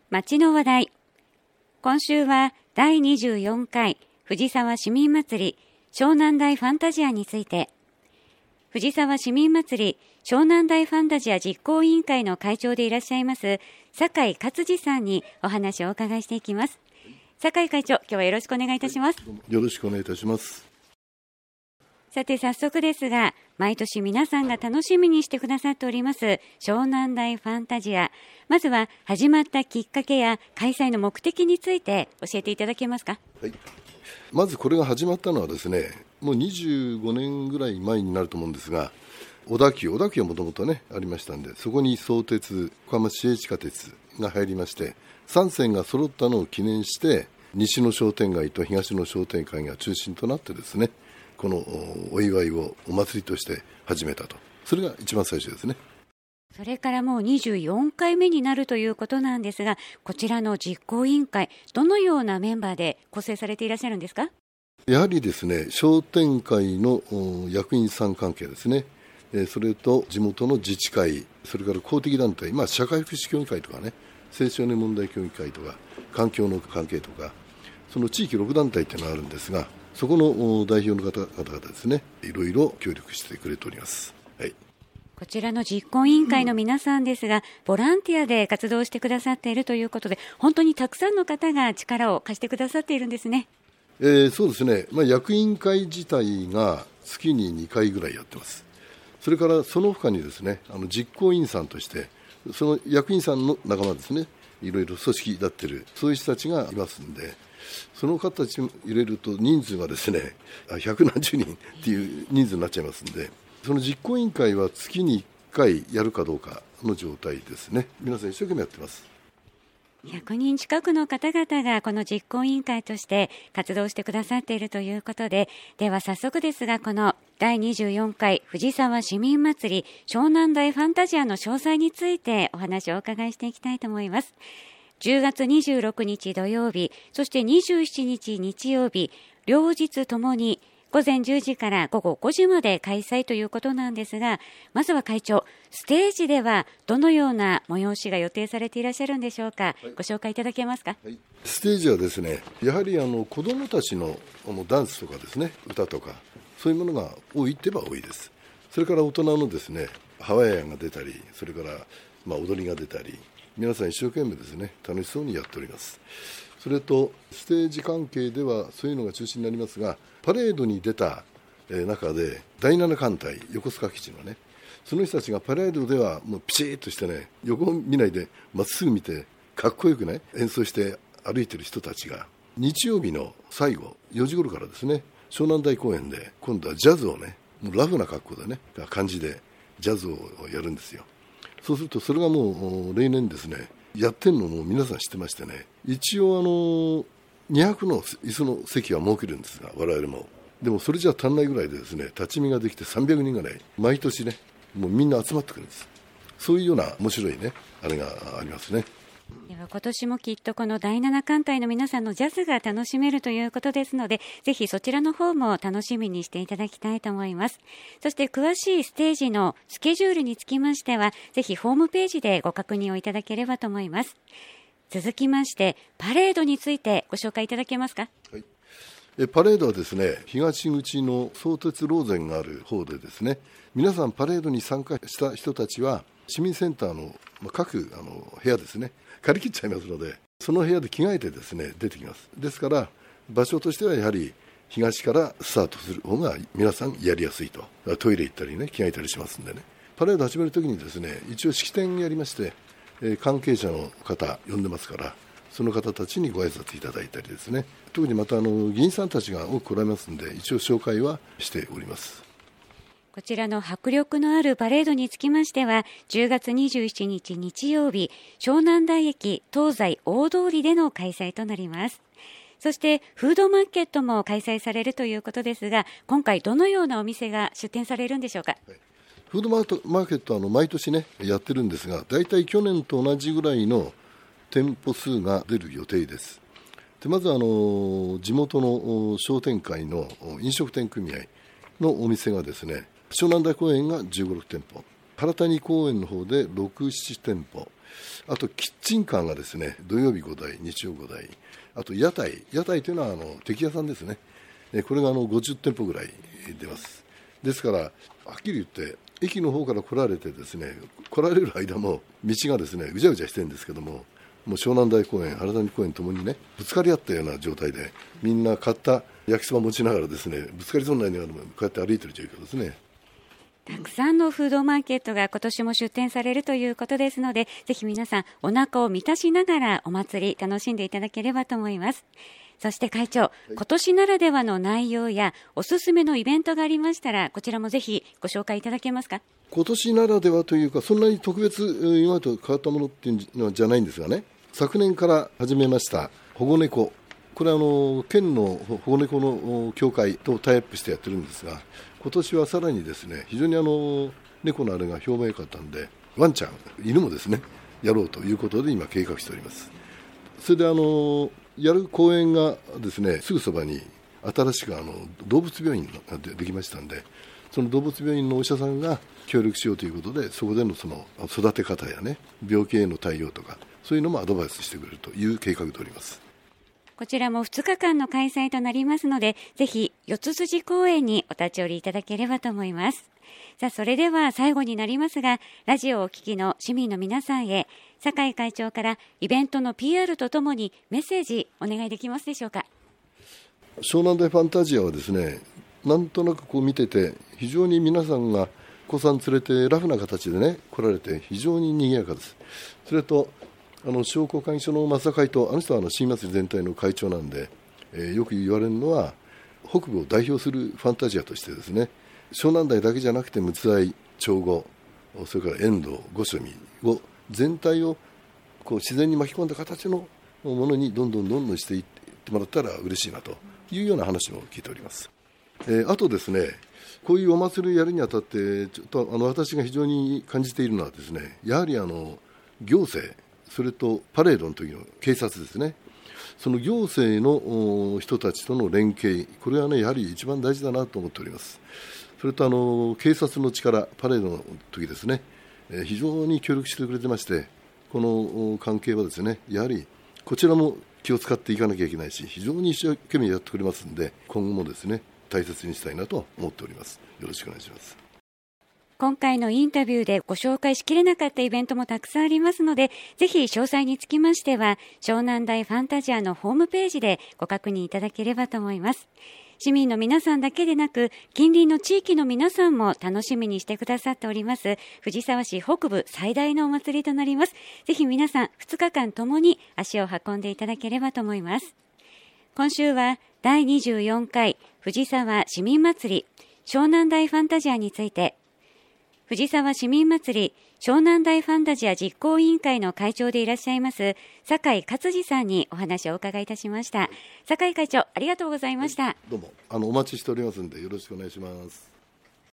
街の話題。今週は第24回藤沢市民祭り湘南台ファンタジアについて、藤沢市民祭り湘南台ファンタジア実行委員会の会長でいらっしゃいます酒井勝次さんにお話をお伺いしていきます。酒井会長、今日はよろしくお願いいたします。 よろしくお願いいたします。 さて早速ですが、毎年皆さんが楽しみにしてくださっております湘南台ファンタジア、まずは始まったきっかけや開催の目的について教えていただけますか。 はい、まずこれが始まったのはですね、もう25年ぐらい前になると思うんですが、小田急はもともとねありましたんで、そこに相鉄、横浜市営地下鉄が入りまして、3線が揃ったのを記念して西の商店街と東の商店街が中心となってですね、このお祝いをお祭りとして始めたと。それが一番最初ですね。 それからもう24回目になるということなんですが、こちらの実行委員会、どのようなメンバーで構成されていらっしゃるんですか。 やはりですね、商店会の役員さん関係ですね、それと地元の自治会、それから公的団体、社会福祉協議会とかね、青少年問題協議会とか環境の関係とか、その地域6団体というのがあるんですが、そこの代表の方々ですね、いろいろ協力してくれております。はい、 こちらの実行委員会の皆さんですが、ボランティアで活動してくださっているということで、本当にたくさんの方が力を貸してくださっているんですね。 そうですね、役員会自体が月に2回ぐらいやってます。それからその他にですね、実行委員さんとしてその役員さんの仲間ですね、いろいろ組織立っているそういう人たちがいますんで、その方たちを入れると人数がですね、百何十人っていう人数になっちゃいますんで、その実行委員会は月に1回やるかどうかの状態ですね。皆さん一生懸命やってます。 100人近くの方々がこの実行委員会として活動してくださっているということで、では早速ですが、この第24回藤沢市民祭り湘南台ファンタジアの詳細についてお話をお伺いしていきたいと思います。10月26日土曜日、そして27日日曜日、両日ともに午前10時から午後5時まで開催ということなんですが、まずは会長、ステージではどのような催しが予定されていらっしゃるんでしょうか。はい、ご紹介いただけますか。 はい、ステージはですね、やはり子どもたちのダンスとかですね、歌とかそういうものが多いって言えば多いです。それから大人のですね、ハワイアンが出たり、それから踊りが出たり、皆さん一生懸命ですね、楽しそうにやっております。それとステージ関係ではそういうのが中心になりますが、パレードに出た中で第7艦隊横須賀基地のね、その人たちがパレードではもうピシッとしてね、横を見ないでまっすぐ見てかっこよくね演奏して歩いてる人たちが、日曜日の最後4時頃からですね、湘南台公園で今度はジャズをね、もうラフな格好でね、感じでジャズをやるんですよ。そうするとそれがもう例年ですね、やってるのも皆さん知ってましてね、一応200の椅子の席は設けるんですが、我々もでもそれじゃ足んないぐらいでですね、立ち見ができて300人ぐらい毎年ね、もうみんな集まってくるんです。そういうような面白いねあれがありますね。 では今年もきっとこの第7艦隊の皆さんのジャズが楽しめるということですので、ぜひそちらの方も楽しみにしていただきたいと思います。そして詳しいステージのスケジュールにつきましては、ぜひホームページでご確認をいただければと思います。続きましてパレードについてご紹介いただけますか。 はい、パレードはですね、東口の相鉄ローゼンがある方でですね、皆さんパレードに参加した人たちは市民センターの各部屋ですね、借り切っちゃいますので、その部屋で着替えてですね出てきます。ですから場所としてはやはり東からスタートする方が皆さんやりやすいと。トイレ行ったりね、着替えたりしますんでね。パレード始めるときにですね、一応式典やりまして、関係者の方呼んでますから、その方たちにご挨拶いただいたりですね、特にまた議員さんたちが多く来られますので、一応紹介はしております。 こちらの迫力のあるパレードにつきましては、10月27日日曜日、湘南台駅東西大通りでの開催となります。そしてフードマーケットも開催されるということですが、今回どのようなお店が出店されるんでしょうか。 はい、フードマーケットは毎年ねやってるんですが、だいたい去年と同じぐらいの店舗数が出る予定です。でまず地元の商店会の飲食店組合のお店がですね、湘南台公園が15、6店舗、原谷公園の方で6、7店舗、 あとキッチンカーがですね、土曜日5台、日曜5台、あと屋台というのはテキ屋さんですね。これが50店舗ぐらい出ます。ですからはっきり言って駅の方から来られてですね、来られる間も道がですねぐちゃぐちゃしてるんですけども、もう湘南台公園、原谷公園ともにねぶつかり合ったような状態で、みんな買った焼きそば持ちながらですね、ぶつかりそうになりながらもこうやって歩いてる状況ですね。 たくさんのフードマーケットが今年も出店されるということですので、ぜひ皆さんお腹を満たしながらお祭り楽しんでいただければと思います。そして会長、今年ならではの内容やおすすめのイベントがありましたら、こちらもぜひご紹介いただけますか。 今年ならではというか、そんなに特別今までと変わったものっていうのじゃないんですがね、昨年から始めました保護猫、これは県の保護猫の協会とタイアップしてやってるんですが、今年はさらにですね、非常に猫のあれが評判良かったんで、ワンちゃん、犬もですねやろうということで今計画しております。それでやる公園がですね、すぐそばに新しく動物病院ができましたんで、その動物病院のお医者さんが協力しようということで、そこでのその育て方やね、病気への対応とか、そういうのもアドバイスしてくれるという計画でおります。 こちらも2日間の開催となりますので、ぜひ四つ筋公園にお立ち寄りいただければと思います。さあ、それでは最後になりますが、ラジオをお聞きの市民の皆さんへ、酒井会長からイベントの PR とともにメッセージお願いできますでしょうか。 湘南台ファンタジアはですね、なんとなくこう見てて、非常に皆さんがお子さん連れてラフな形でね来られて非常に賑やかです。それと商工会議所の松田会頭、人は新祭り全体の会長なんで、よく言われるのは北部を代表するファンタジアとしてですね、湘南台だけじゃなくて陸奥、長後、それから遠藤、御所見を全体をこう自然に巻き込んだ形のものにどんどんしていってもらったら嬉しいなというような話も聞いております。あとですね、こういうお祭りをやるにあたってちょっと私が非常に感じているのはですね、やはり行政、それとパレードの時の警察ですね、その行政の人たちとの連携、これはねやはり一番大事だなと思っております。それと警察の力、パレードの時ですね、非常に協力してくれてまして、この関係はですね、やはりこちらも気を使っていかなきゃいけないし、非常に一生懸命やってくれますので、今後もですね大切にしたいなと思っております。よろしくお願いします。 今回のインタビューでご紹介しきれなかったイベントもたくさんありますので、ぜひ詳細につきましては湘南台ファンタジアのホームページでご確認いただければと思います。市民の皆さんだけでなく、近隣の地域の皆さんも楽しみにしてくださっております藤沢市北部最大のお祭りとなります。ぜひ皆さん2日間ともに足を運んでいただければと思います。今週は第24回藤沢市民祭り湘南台ファンタジアについて、藤沢市民祭り湘南台ファンタジア実行委員会の会長でいらっしゃいます酒井勝次さんにお話をお伺いいたしました。酒井会長、ありがとうございました。 どうもお待ちしておりますのでよろしくお願いします。